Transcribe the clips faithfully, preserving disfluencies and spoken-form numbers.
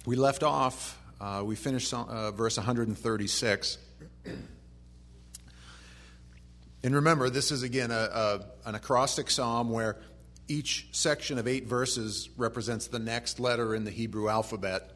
We left off, uh, we finished uh, verse one thirty-six. And remember, this is again a, a, an acrostic psalm where each section of eight verses represents the next letter in the Hebrew alphabet.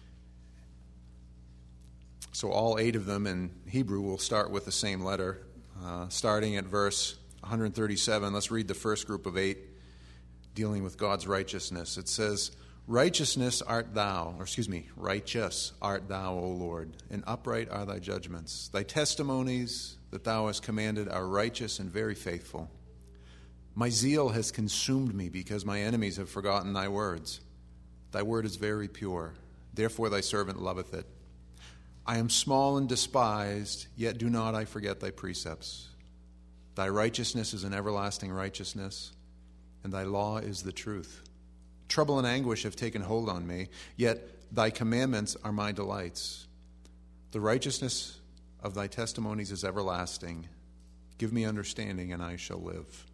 So all eight of them in Hebrew will start with the same letter. Uh, starting at verse one thirty-seven, let's read the first group of eight dealing with God's righteousness. It says, "Righteousness art thou," or excuse me, righteous art thou, O Lord, and upright are thy judgments. Thy testimonies that thou hast commanded are righteous and very faithful. My zeal has consumed me because my enemies have forgotten thy words. Thy word is very pure, therefore thy servant loveth it. I am small and despised, yet do not I forget thy precepts. Thy righteousness is an everlasting righteousness, and thy law is the truth. Trouble and anguish have taken hold on me, yet thy commandments are my delights. The righteousness of thy testimonies is everlasting. Give me understanding, and I shall live.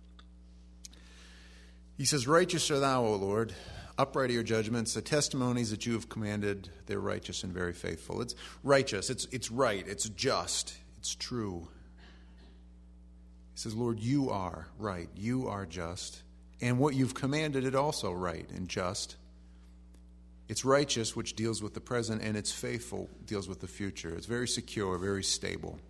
He says, "Righteous are thou, O Lord. Upright are your judgments. The testimonies that you have commanded, they're righteous and very faithful." It's righteous. It's, it's right. It's just. It's true. He says, Lord, you are right. You are just. And what you've commanded is also right and just. It's righteous, which deals with the present, and it's faithful, deals with the future. It's very secure, very stable.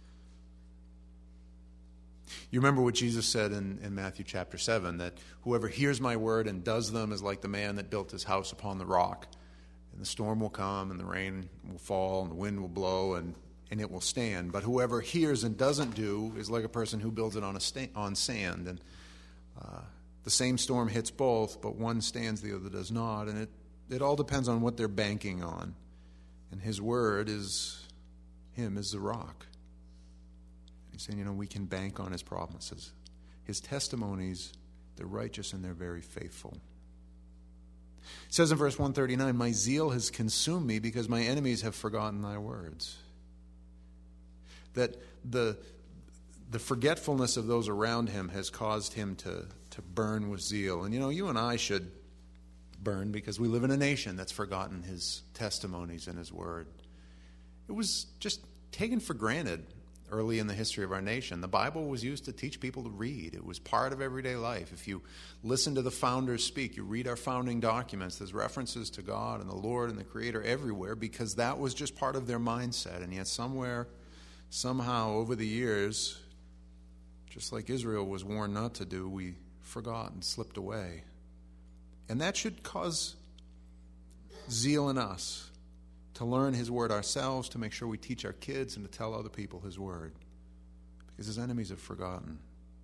You remember what Jesus said in, in Matthew chapter seven, that whoever hears my word and does them is like the man that built his house upon the rock. And the storm will come, and the rain will fall, and the wind will blow, and, and it will stand. But whoever hears and doesn't do is like a person who builds it on, a sta- on sand. And uh, the same storm hits both, but one stands, the other does not. And it, it all depends on what they're banking on. And his word is, him is the rock. He's saying, you know, we can bank on his promises. His testimonies, they're righteous and they're very faithful. It says in verse one thirty-nine, "My zeal has consumed me because my enemies have forgotten thy words." That the, the forgetfulness of those around him has caused him to, to burn with zeal. And, you know, you and I should burn because we live in a nation that's forgotten his testimonies and his word. It was just taken for granted early in the history of our nation. The Bible was used to teach people to read. It was part of everyday life. If you listen to the founders speak, you read our founding documents, there's references to God and the Lord and the Creator everywhere because that was just part of their mindset. And yet somewhere, somehow, over the years, just like Israel was warned not to do, we forgot and slipped away. And that should cause zeal in us to learn his word ourselves, to make sure we teach our kids, and to tell other people his word, because his enemies have forgotten.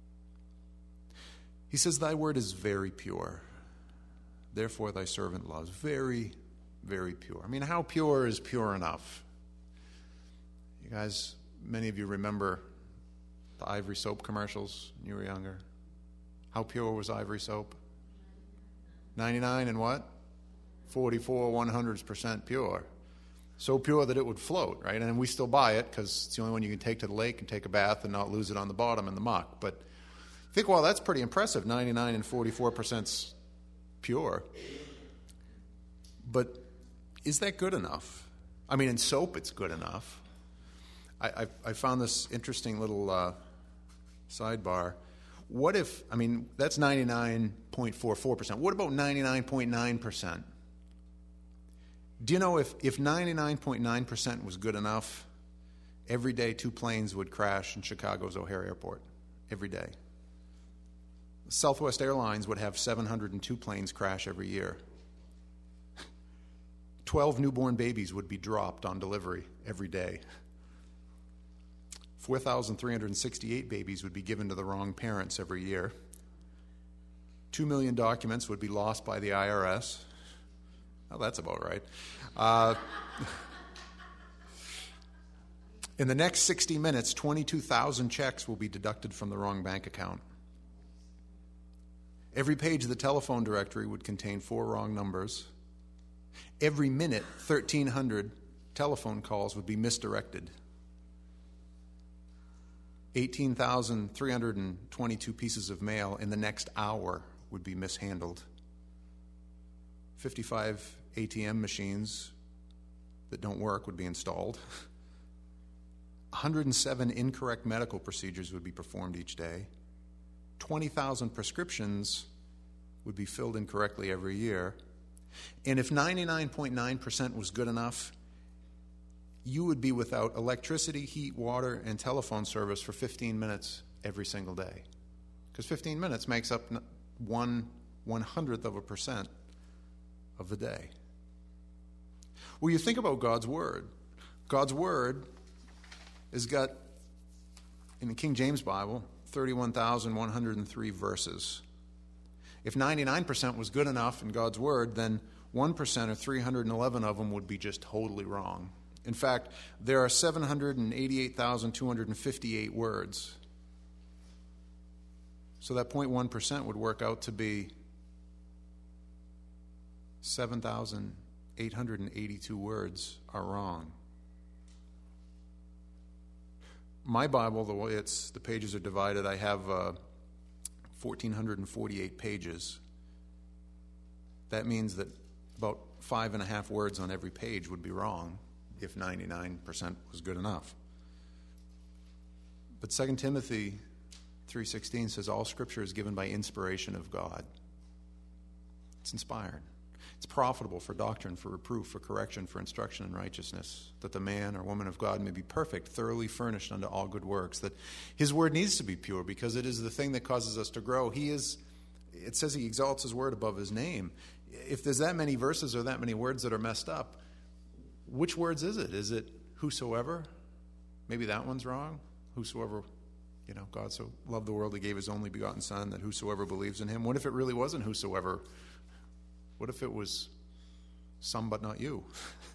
He says, thy word is very pure, therefore thy servant loves. Very, very pure. I mean, how pure is pure enough? You guys, many of you remember the Ivory soap commercials when you were younger. How pure was Ivory soap? ninety-nine and what? forty-four, one hundred percent pure. So pure that it would float, right? And we still buy it because it's the only one you can take to the lake and take a bath and not lose it on the bottom in the muck. But I think, well, that's pretty impressive, ninety-nine and forty-four percent pure. But is that good enough? I mean, in soap it's good enough. I, I, I found this interesting little uh, sidebar. What if, I mean, that's ninety-nine point four four percent. What about ninety-nine point nine percent? Do you know if, if ninety-nine point nine percent was good enough, every day two planes would crash in Chicago's O'Hare Airport? Every day. Southwest Airlines would have seven hundred two planes crash every year. twelve newborn babies would be dropped on delivery every day. four thousand three hundred sixty-eight babies would be given to the wrong parents every year. Two million documents would be lost by the I R S. Well, that's about right. Uh, in the next sixty minutes, twenty-two thousand checks will be deducted from the wrong bank account. Every page of the telephone directory would contain four wrong numbers. Every minute, thirteen hundred telephone calls would be misdirected. eighteen thousand three hundred twenty-two pieces of mail in the next hour would be mishandled. fifty-five A T M machines that don't work would be installed. one hundred seven incorrect medical procedures would be performed each day. twenty thousand prescriptions would be filled incorrectly every year. And if ninety-nine point nine percent was good enough, you would be without electricity, heat, water, and telephone service for fifteen minutes every single day. Because fifteen minutes makes up one one-hundredth of a percent of the day. Well, you think about God's Word. God's Word has got, in the King James Bible, thirty-one thousand one hundred three verses. If ninety-nine percent was good enough in God's Word, then one percent or three hundred eleven of them would be just totally wrong. In fact, there are seven hundred eighty-eight thousand two hundred fifty-eight words. So that zero point one percent would work out to be seven thousand eight hundred eighty-two words are wrong. My Bible, the way it's the pages are divided, I have uh, one thousand four hundred forty-eight pages. That means that about five and a half words on every page would be wrong if ninety-nine percent was good enough. But Second Timothy three sixteen says all Scripture is given by inspiration of God. It's inspired. It's profitable for doctrine, for reproof, for correction, for instruction in righteousness, that the man or woman of God may be perfect, thoroughly furnished unto all good works. That his word needs to be pure because it is the thing that causes us to grow. He is, it says he exalts his word above his name. If there's that many verses or that many words that are messed up, which words is it? Is it whosoever? Maybe that one's wrong. Whosoever, you know, God so loved the world he gave his only begotten Son, that whosoever believes in him. What if it really wasn't whosoever? What if it was some but not you?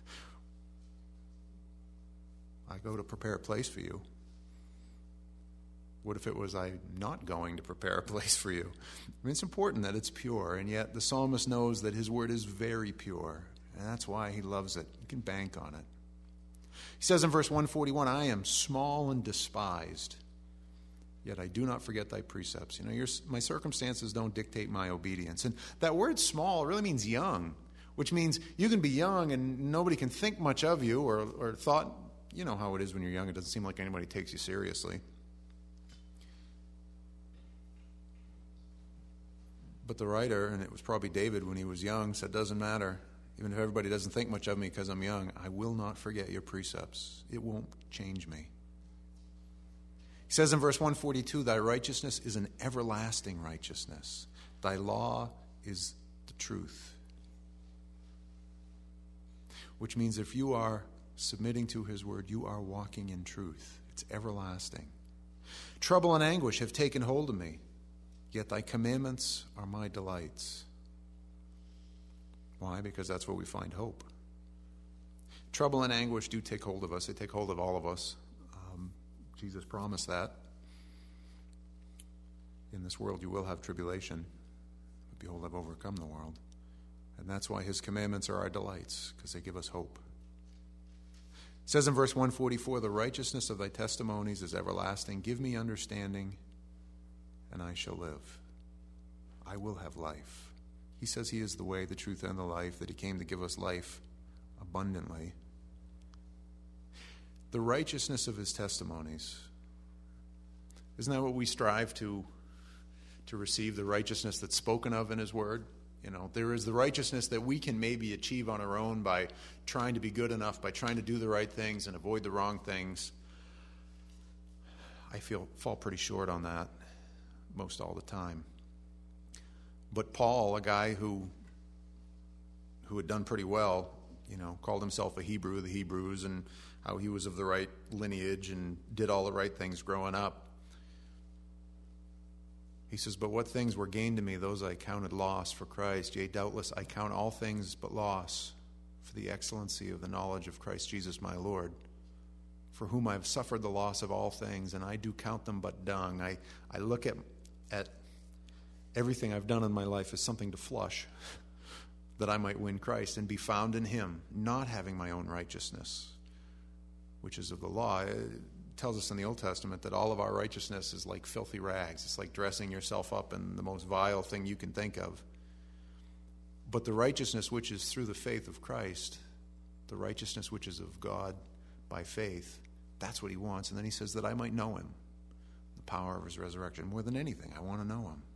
I go to prepare a place for you. What if it was I'm not going to prepare a place for you? I mean, it's important that it's pure, and yet the psalmist knows that his word is very pure, and that's why he loves it. You can bank on it. He says in verse one forty-one, I am small and despised, yet I do not forget thy precepts. You know, your, my circumstances don't dictate my obedience. And that word small really means young, which means you can be young and nobody can think much of you or, or thought, you know how it is when you're young. It doesn't seem like anybody takes you seriously. But the writer, and it was probably David when he was young, said, doesn't matter. Even if everybody doesn't think much of me because I'm young, I will not forget your precepts. It won't change me. He says in verse one forty-two, thy righteousness is an everlasting righteousness. Thy law is the truth. Which means if you are submitting to his word, you are walking in truth. It's everlasting. Trouble and anguish have taken hold of me, yet thy commandments are my delights. Why? Because that's where we find hope. Trouble and anguish do take hold of us. They take hold of all of us. Jesus promised that. In this world you will have tribulation, but behold, I've overcome the world. And that's why his commandments are our delights, because they give us hope. It says in verse one forty-four, the righteousness of thy testimonies is everlasting. Give me understanding, and I shall live. I will have life. He says he is the way, the truth, and the life, that he came to give us life abundantly. The righteousness of his testimonies. Isn't that what we strive to, to receive, the righteousness that's spoken of in his word? You know, there is the righteousness that we can maybe achieve on our own by trying to be good enough, by trying to do the right things and avoid the wrong things. I feel fall pretty short on that most all the time. But Paul, a guy who who had done pretty well, you know, called himself a Hebrew, the Hebrews, and how he was of the right lineage and did all the right things growing up. He says, but what things were gained to me, those I counted loss for Christ. Yea, doubtless I count all things but loss for the excellency of the knowledge of Christ Jesus my Lord, for whom I have suffered the loss of all things, and I do count them but dung. I, I look at, at everything I've done in my life as something to flush, that I might win Christ and be found in him, not having my own righteousness, which is of the law. It tells us in the Old Testament that all of our righteousness is like filthy rags. It's like dressing yourself up in the most vile thing you can think of. But the righteousness which is through the faith of Christ the righteousness which is of God by faith. That's what he wants. And then he says that I might know him, the power of his resurrection. More than anything, I want to know him.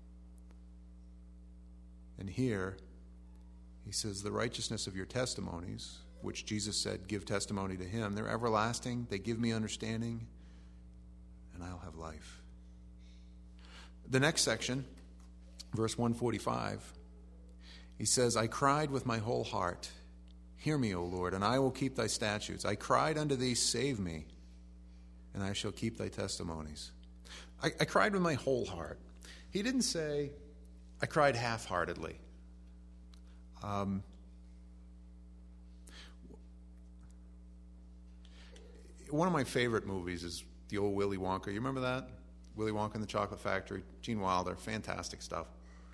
And here, he says, the righteousness of your testimonies, which Jesus said, give testimony to him. They're everlasting. They give me understanding, and I'll have life. The next section, verse one forty-five, he says, I cried with my whole heart. Hear me, O Lord, and I will keep thy statutes. I cried unto thee, save me, and I shall keep thy testimonies. I, I cried with my whole heart. He didn't say, I cried half-heartedly. Um, one of my favorite movies is the old Willy Wonka. You remember that? Willy Wonka and the Chocolate Factory. Gene Wilder. Fantastic stuff.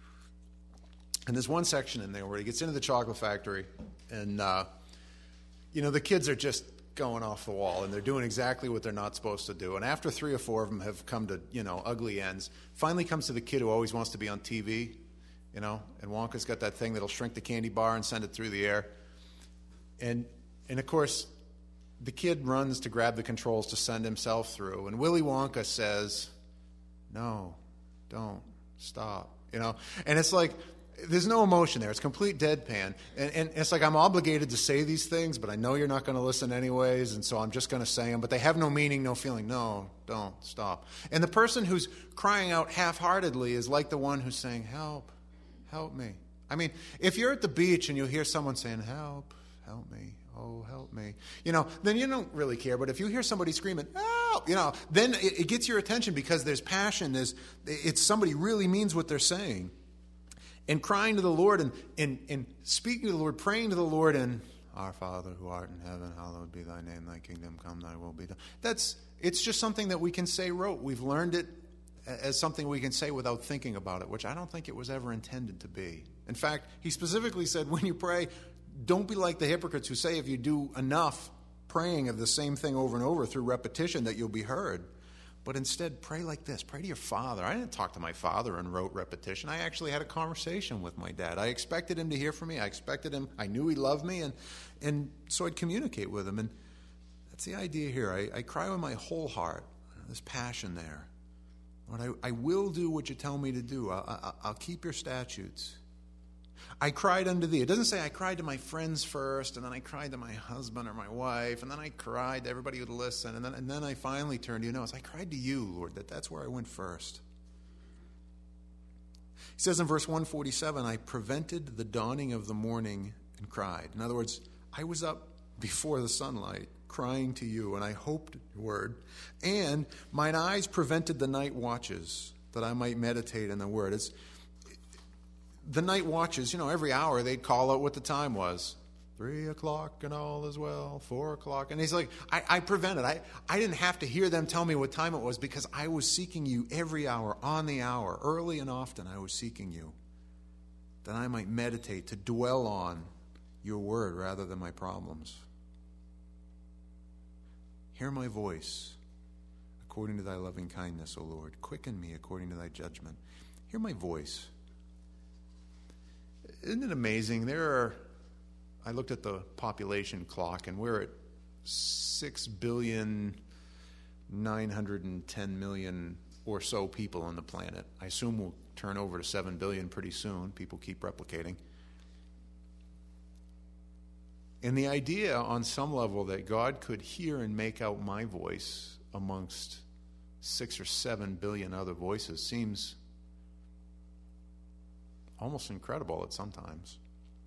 And there's one section in there where he gets into the chocolate factory, and, uh, you know, the kids are just going off the wall, and they're doing exactly what they're not supposed to do. And after three or four of them have come to, you know, ugly ends, finally comes to the kid who always wants to be on T V, you know, and Wonka's got that thing that'll shrink the candy bar and send it through the air. And, and of course, the kid runs to grab the controls to send himself through. And Willy Wonka says, no, don't, stop, you know. And it's like, there's no emotion there. It's complete deadpan. And, and it's like I'm obligated to say these things, but I know you're not going to listen anyways, and so I'm just going to say them. But they have no meaning, no feeling. No, don't, stop. And the person who's crying out half-heartedly is like the one who's saying, help, help me. I mean, if you're at the beach and you hear someone saying, help, help me, oh, help me, you know, then you don't really care. But if you hear somebody screaming, help, you know, then it, it gets your attention because there's passion. There's, it's somebody really means what they're saying. And crying to the Lord and, and, and speaking to the Lord, praying to the Lord, and our Father who art in heaven, hallowed be thy name, thy kingdom come, thy will be done. That's, it's just something that we can say rote. We've learned it as something we can say without thinking about it, which I don't think it was ever intended to be. In fact, he specifically said when you pray, don't be like the hypocrites who say if you do enough praying of the same thing over and over through repetition that you'll be heard. But instead, pray like this. Pray to your father. I didn't talk to my father in rote repetition. I actually had a conversation with my dad. I expected him to hear from me. I expected him. I knew he loved me, and and so I'd communicate with him. And that's the idea here. I, I cry with my whole heart. There's passion there. Lord, I, I will do what you tell me to do. I, I, I'll keep your statutes. I cried unto thee. It doesn't say I cried to my friends first, and then I cried to my husband or my wife, and then I cried to everybody who'd listen, and then, and then I finally turned to you. No, it's I cried to you, Lord, that that's where I went first. He says in verse one forty-seven, I prevented the dawning of the morning and cried. In other words, I was up before the sunlight crying to you, and I hoped your word, and mine eyes prevented the night watches that I might meditate in the word. It's the night watches, you know, every hour they'd call out what the time was. Three o'clock and all is well, four o'clock. And he's like, I, I prevented. I, I didn't have to hear them tell me what time it was because I was seeking you every hour, on the hour, early and often I was seeking you, that I might meditate, to dwell on your word rather than my problems. Hear my voice according to thy loving kindness, O Lord. Quicken me according to thy judgment. Hear my voice. Isn't it amazing? There are, I looked at the population clock, and we're at six billion nine hundred ten million or so people on the planet. I assume we'll turn over to seven billion pretty soon. People keep replicating. And the idea on some level that God could hear and make out my voice amongst six or seven billion other voices seems almost incredible at sometimes.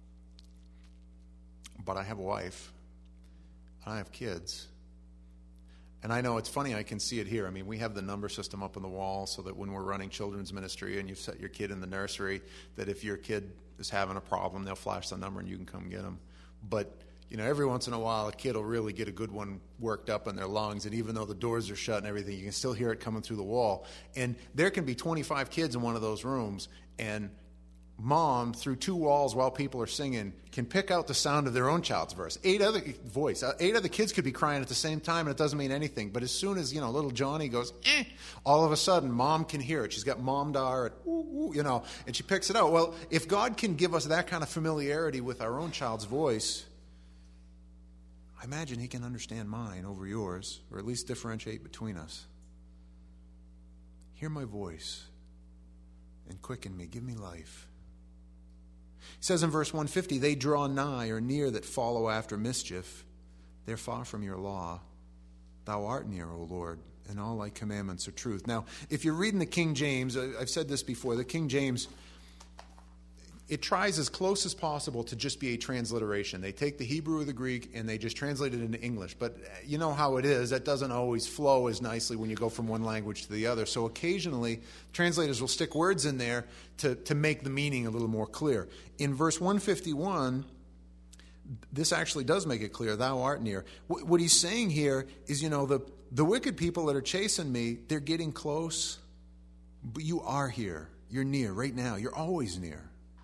But I have a wife, and I have kids. And I know it's funny, I can see it here. I mean, we have the number system up on the wall so that when we're running children's ministry and you've set your kid in the nursery, that if your kid is having a problem, they'll flash the number and you can come get them. But, you know, every once in a while, a kid will really get a good one worked up in their lungs, and even though the doors are shut and everything, you can still hear it coming through the wall. And there can be twenty-five kids in one of those rooms, and mom, through two walls while people are singing, can pick out the sound of their own child's verse. Eight other voice, uh, eight other kids could be crying at the same time, and it doesn't mean anything. But as soon as, you know, little Johnny goes, eh, all of a sudden, mom can hear it. She's got mom dar, at, ooh, ooh, you know, and she picks it out. Well, if God can give us that kind of familiarity with our own child's voice, I imagine he can understand mine over yours, or at least differentiate between us. Hear my voice and quicken me. Give me life. He says in verse one fifty, they draw nigh or near that follow after mischief. They're far from your law. Thou art near, O Lord, and all thy commandments are truth. Now, if you're reading the King James, I've said this before, the King James, it tries as close as possible to just be a transliteration. They take the Hebrew or the Greek and they just translate it into English. But you know how it is. That doesn't always flow as nicely when you go from one language to the other. So occasionally, translators will stick words in there to, to make the meaning a little more clear. In verse one fifty-one, this actually does make it clear, thou art near. What, what he's saying here is, you know, the, the wicked people that are chasing me, they're getting close, but you are here. You're near right now. You're always near.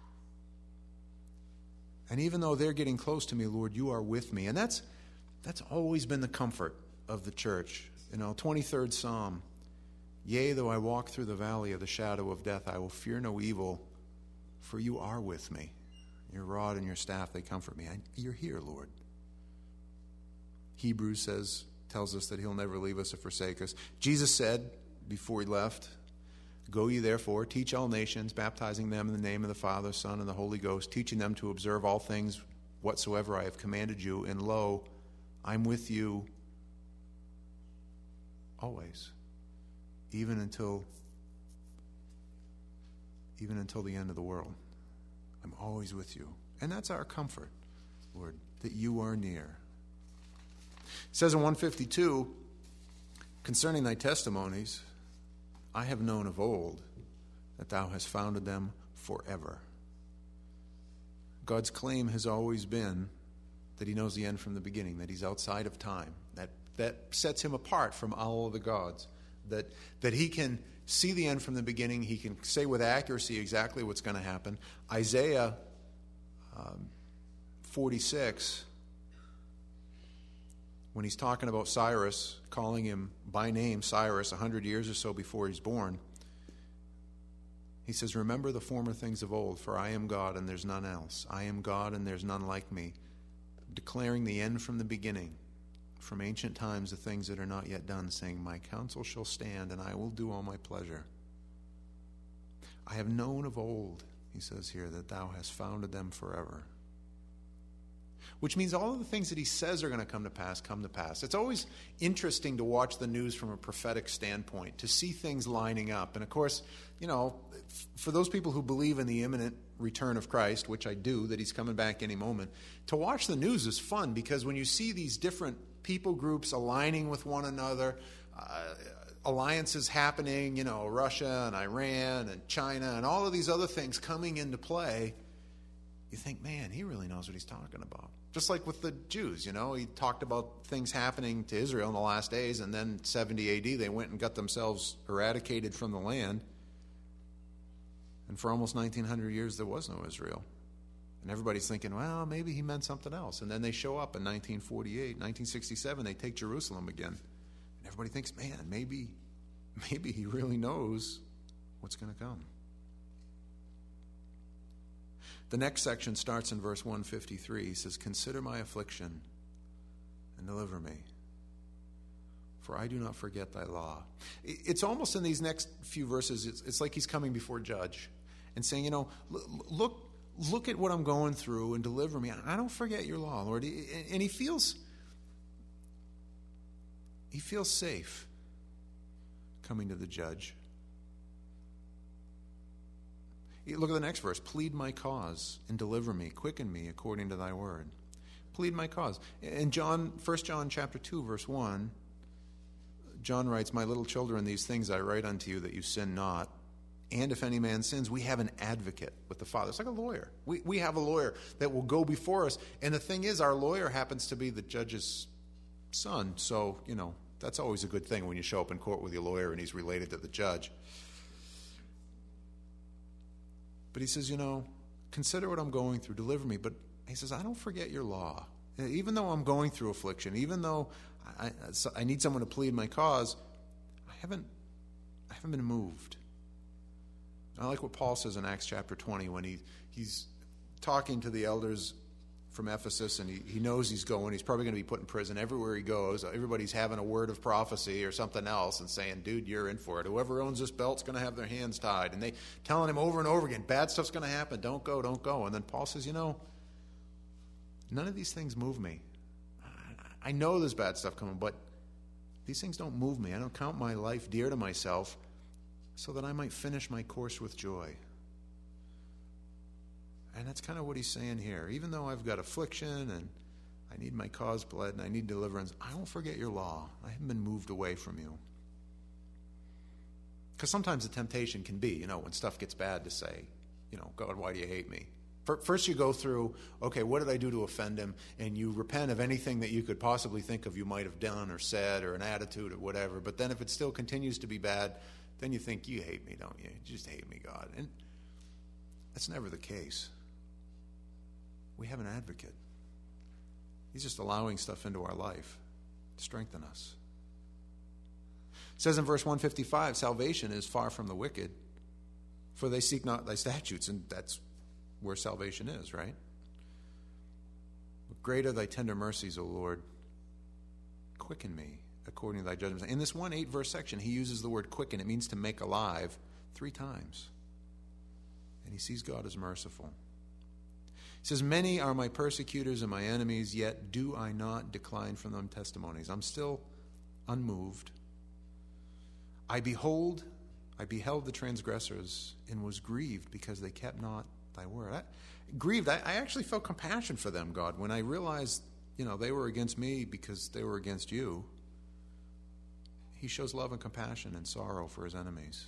And even though they're getting close to me, Lord, you are with me. And that's that's always been the comfort of the church. You know, twenty-third Psalm. Yea, though I walk through the valley of the shadow of death, I will fear no evil, for you are with me. Your rod and your staff, they comfort me. I, you're here, Lord. Hebrews says, tells us that he'll never leave us or forsake us. Jesus said before he left, go ye therefore, teach all nations, baptizing them in the name of the Father, Son, and the Holy Ghost, teaching them to observe all things whatsoever I have commanded you. And lo, I'm with you always, even until, even until the end of the world. I'm always with you. And that's our comfort, Lord, that you are near. It says in one fifty-two, concerning thy testimonies, I have known of old that thou hast founded them forever. God's claim has always been that he knows the end from the beginning, that he's outside of time. That that sets him apart from all of the gods. That that he can see the end from the beginning. He can say with accuracy exactly what's going to happen. Isaiah um, forty-six, when he's talking about Cyrus, calling him by name Cyrus a hundred years or so before he's born, he says, remember the former things of old, for I am God and there's none else. I am God and there's none like me, declaring the end from the beginning, from ancient times the things that are not yet done, saying, my counsel shall stand and I will do all my pleasure. I have known of old, he says here, that thou hast founded them forever. Which means all of the things that he says are going to come to pass, come to pass. It's always interesting to watch the news from a prophetic standpoint, to see things lining up. And of course, you know, for those people who believe in the imminent return of Christ, which I do, that he's coming back any moment, to watch the news is fun because when you see these different people groups aligning with one another, uh, alliances happening, you know, Russia and Iran and China and all of these other things coming into play, you think, man, he really knows what he's talking about. Just like with the Jews, you know, he talked about things happening to Israel in the last days, and then seventy A D they went and got themselves eradicated from the land. And for almost nineteen hundred years, there was no Israel. And everybody's thinking, well, maybe he meant something else. And then they show up in nineteen forty-eight, nineteen sixty-seven, they take Jerusalem again. And everybody thinks, man, maybe, maybe he really knows what's going to come. The next section starts in verse one fifty-three. He says, consider my affliction and deliver me, for I do not forget thy law. It's almost in these next few verses, it's, it's like he's coming before judge and saying, you know, look, look at what I'm going through and deliver me. I don't forget your law, Lord. And he feels, he feels safe coming to the judge. Look at the next verse. Plead my cause and deliver me. Quicken me according to thy word. Plead my cause. In John, First John chapter two, verse one, John writes, my little children, these things I write unto you that you sin not. And if any man sins, we have an advocate with the Father. It's like a lawyer. We, we have a lawyer that will go before us. And the thing is, our lawyer happens to be the judge's son. So, you know, that's always a good thing when you show up in court with your lawyer and he's related to the judge. But he says, you know, consider what I'm going through. Deliver me. But he says, I don't forget your law. Even though I'm going through affliction, even though I, I need someone to plead my cause, I haven't, I haven't been moved. I like what Paul says in Acts chapter twenty when he, he's talking to the elders from Ephesus, and he, he knows he's going. He's probably going to be put in prison everywhere he goes. Everybody's having a word of prophecy or something else and saying, dude, you're in for it. Whoever owns this belt's going to have their hands tied. And they telling him over and over again, bad stuff's going to happen. Don't go, don't go. And then Paul says, you know, none of these things move me. I know there's bad stuff coming, but these things don't move me. I don't count my life dear to myself so that I might finish my course with joy. And that's kind of what he's saying here. Even though I've got affliction and I need my cause bled and I need deliverance, I won't forget your law. I haven't been moved away from you. Because sometimes the temptation can be, you know, when stuff gets bad to say, you know, God, why do you hate me? First you go through, okay, what did I do to offend him? And you repent of anything that you could possibly think of you might have done or said or an attitude or whatever. But then if it still continues to be bad, then you think, you hate me, don't you? You just hate me, God. And that's never the case. We have an advocate. He's just allowing stuff into our life to strengthen us. It says in verse one fifty-five, salvation is far from the wicked, for they seek not thy statutes. And that's where salvation is, right? But great are thy tender mercies, O Lord. Quicken me according to thy judgments. In this one eight verse section, he uses the word quicken. It means to make alive three times. And he sees God as merciful. He says, many are my persecutors and my enemies, yet do I not decline from them testimonies. I'm still unmoved. I behold, I beheld the transgressors and was grieved because they kept not thy word. I, grieved, I, I actually felt compassion for them, God, when I realized, you know, they were against me because they were against you. He shows love and compassion and sorrow for his enemies.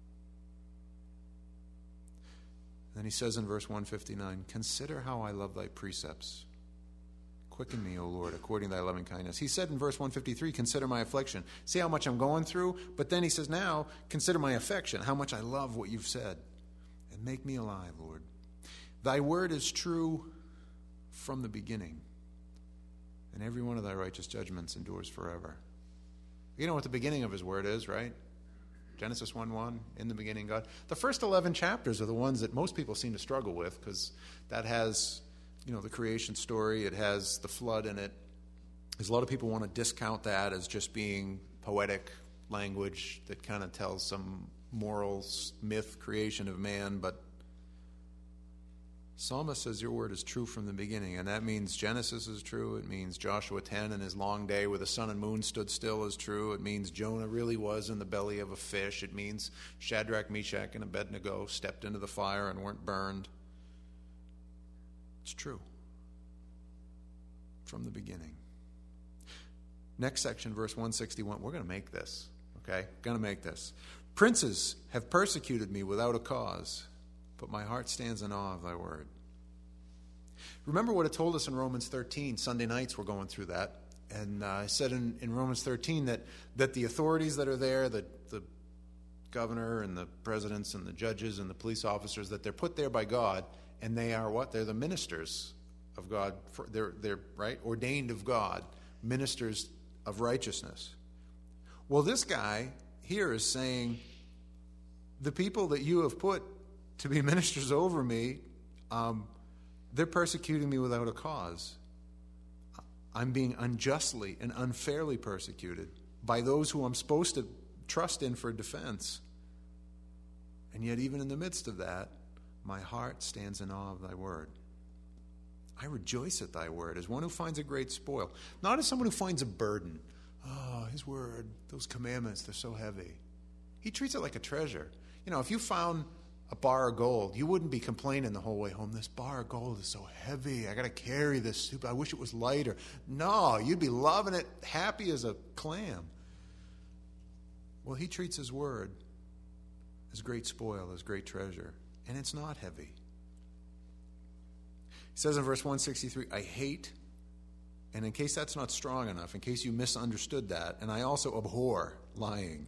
Then he says in verse one fifty-nine, consider how I love thy precepts. Quicken me, O Lord, according to thy loving kindness. He said in verse one fifty-three, consider my affliction. See how much I'm going through? But then he says now, consider my affection, how much I love what you've said. And make me alive, Lord. Thy word is true from the beginning, and every one of thy righteous judgments endures forever. You know what the beginning of his word is, right? Genesis one one, in the beginning God. The first eleven chapters are the ones that most people seem to struggle with because that has, you know, the creation story. It has the flood in it. There's a lot of people want to discount that as just being poetic language that kind of tells some moral myth creation of man, but Psalmist says your word is true from the beginning, and that means Genesis is true. It means Joshua ten and his long day where the sun and moon stood still is true. It means Jonah really was in the belly of a fish. It means Shadrach, Meshach, and Abednego stepped into the fire and weren't burned. It's true from the beginning. Next section, verse one sixty-one. We're going to make this, okay? Going to make this. Princes have persecuted me without a cause, but my heart stands in awe of thy word. Remember what it told us in Romans thirteen. Sunday nights we're going through that. And uh, I said in, in Romans thirteen that, that the authorities that are there, the, the governor and the presidents and the judges and the police officers, that they're put there by God, and they are what? They're the ministers of God. For, they're, they're, right, ordained of God, ministers of righteousness. Well, this guy here is saying, the people that you have put to be ministers over me, um, they're persecuting me without a cause. I'm being unjustly and unfairly persecuted by those who I'm supposed to trust in for defense. And yet even in the midst of that, my heart stands in awe of thy word. I rejoice at thy word as one who finds a great spoil, not as someone who finds a burden. Oh, his word, those commandments, they're so heavy. He treats it like a treasure. You know, if you found a bar of gold, you wouldn't be complaining the whole way home, this bar of gold is so heavy, I got to carry this soup, I wish it was lighter. No, you'd be loving it, happy as a clam. Well, he treats his word as great spoil, as great treasure, and it's not heavy. He says in verse one sixty-three, I hate, and in case that's not strong enough, in case you misunderstood that, and I also abhor lying.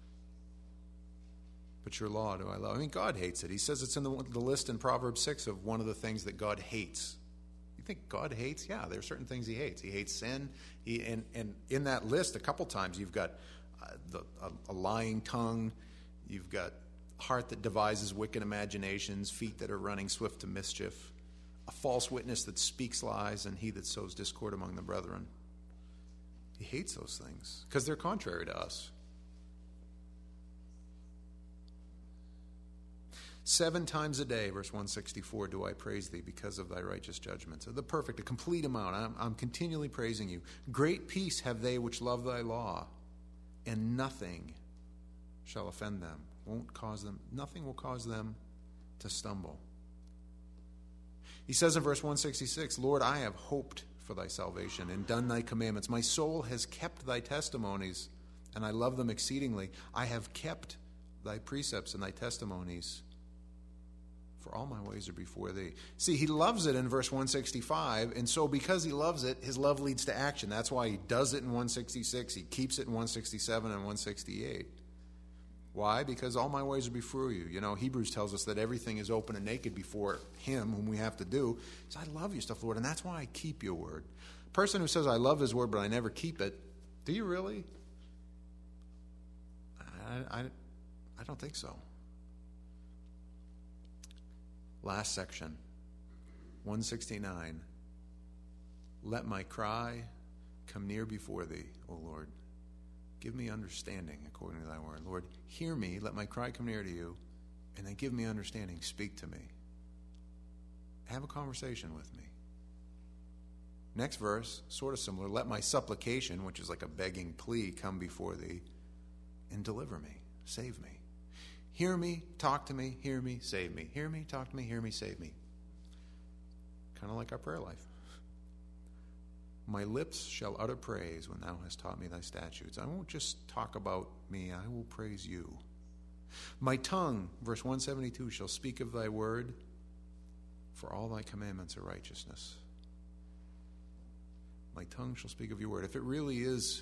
But your law do I love. I mean, God hates it. He says it's in the, the list in Proverbs six of one of the things that God hates. You think God hates? Yeah, there are certain things he hates. He hates sin. He, and, and in that list, a couple times, you've got uh, the, a, a lying tongue. You've got heart that devises wicked imaginations, feet that are running swift to mischief, a false witness that speaks lies, and he that sows discord among the brethren. He hates those things because they're contrary to us. Seven times a day, verse one sixty-four, do I praise thee because of thy righteous judgments. The perfect, a complete amount. I'm, I'm continually praising you. Great peace have they which love thy law, and nothing shall offend them. Won't cause them, nothing will cause them to stumble. He says in verse one sixty-six, Lord, I have hoped for thy salvation and done thy commandments. My soul has kept thy testimonies, and I love them exceedingly. I have kept thy precepts and thy testimonies, for all my ways are before thee. See, he loves it in verse one sixty-five, and so because he loves it, his love leads to action. That's why he does it in one sixty-six, he keeps it in one sixty-seven and one sixty-eight. Why? Because all my ways are before you. You know, Hebrews tells us that everything is open and naked before him, whom we have to do. He says, I love your stuff, Lord, and that's why I keep your word. A person who says, I love his word, but I never keep it, do you really? I, I, I don't think so. Last section, one sixty-nine. Let my cry come near before thee, O Lord. Give me understanding according to thy word. Lord, hear me, let my cry come near to you, and then give me understanding. Speak to me. Have a conversation with me. Next verse, sort of similar. Let my supplication, which is like a begging plea, come before thee, and deliver me, save me. Hear me, talk to me, hear me, save me. Hear me, talk to me, hear me, save me. Kind of like our prayer life. My lips shall utter praise when thou hast taught me thy statutes. I won't just talk about me, I will praise you. My tongue, verse one seventy-two, shall speak of thy word, for all thy commandments are righteousness. My tongue shall speak of your word. If it really is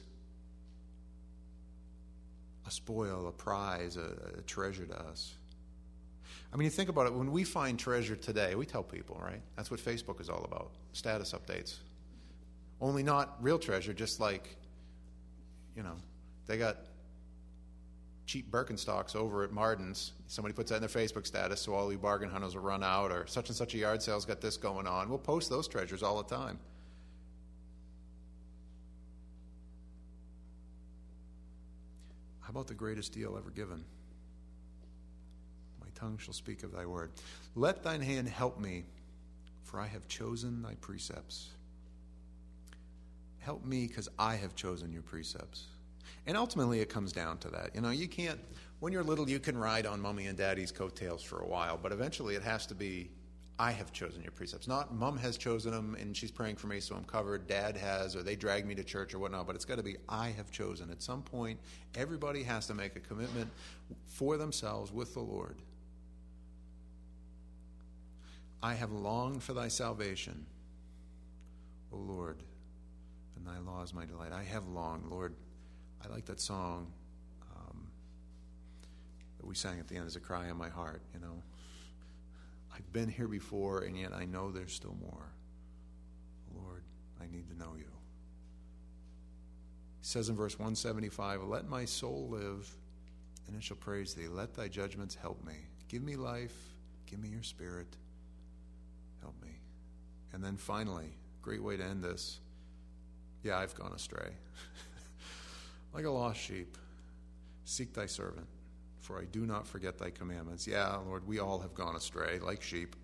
a spoil, a prize, a, a treasure to us. I mean, you think about it, when we find treasure today, we tell people, right? That's what Facebook is all about, status updates. Only not real treasure, just like, you know, they got cheap Birkenstocks over at Martin's. Somebody puts that in their Facebook status, so all you bargain hunters will run out, or such and such a yard sale's got this going on. We'll post those treasures all the time. How about the greatest deal ever given? My tongue shall speak of thy word. Let thine hand help me, for I have chosen thy precepts. Help me because I have chosen your precepts. And ultimately it comes down to that. You know, you can't, when you're little, you can ride on mommy and daddy's coattails for a while, but eventually it has to be, I have chosen your precepts. Not mom has chosen them and she's praying for me so I'm covered, dad has, or they drag me to church or whatnot, but it's got to be I have chosen. At some point, everybody has to make a commitment for themselves with the Lord. I have longed for thy salvation, O Lord, and thy law is my delight. I have longed, Lord. I like that song um, that we sang at the end as a cry in my heart, you know. I've been here before, and yet I know there's still more. Lord, I need to know you. He says in verse one seventy-five, let my soul live, and it shall praise thee. Let thy judgments help me. Give me life. Give me your spirit. Help me. And then finally, great way to end this. Yeah, I've gone astray. Like a lost sheep, seek thy servant. For I do not forget thy commandments. Yeah, Lord, we all have gone astray like sheep.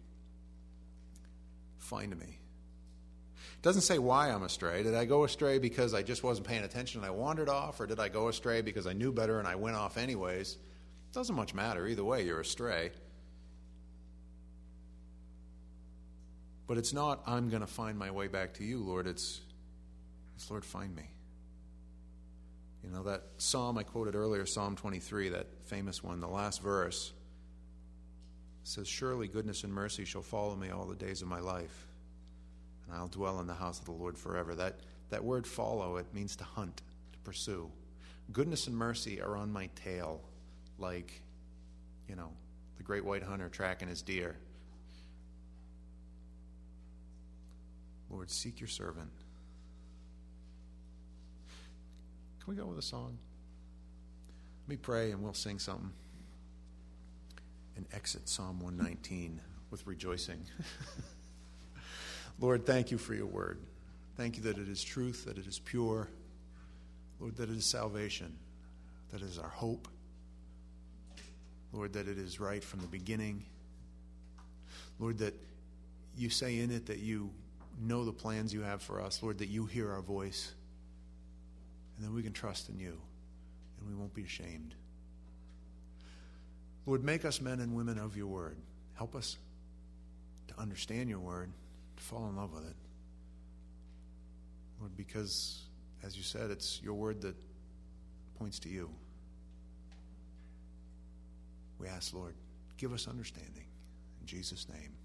Find me. It doesn't say why I'm astray. Did I go astray because I just wasn't paying attention and I wandered off? Or did I go astray because I knew better and I went off anyways? It doesn't much matter. Either way, you're astray. But it's not, I'm going to find my way back to you, Lord. It's, it's Lord, find me. You know, that psalm I quoted earlier, Psalm twenty-three, that famous one, the last verse, says, surely goodness and mercy shall follow me all the days of my life, and I'll dwell in the house of the Lord forever. That, that word follow, it means to hunt, to pursue. Goodness and mercy are on my tail, like, you know, the great white hunter tracking his deer. Lord, seek your servant. Can we go with a song? Let me pray and we'll sing something. And exit Psalm one nineteen with rejoicing. Lord, thank you for your word. Thank you that it is truth, that it is pure. Lord, that it is salvation, that it is our hope. Lord, that it is right from the beginning. Lord, that you say in it that you know the plans you have for us. Lord, that you hear our voice, and that we can trust in you, and we won't be ashamed. Lord, make us men and women of your word. Help us to understand your word, to fall in love with it. Lord, because, as you said, it's your word that points to you. We ask, Lord, give us understanding. In Jesus' name.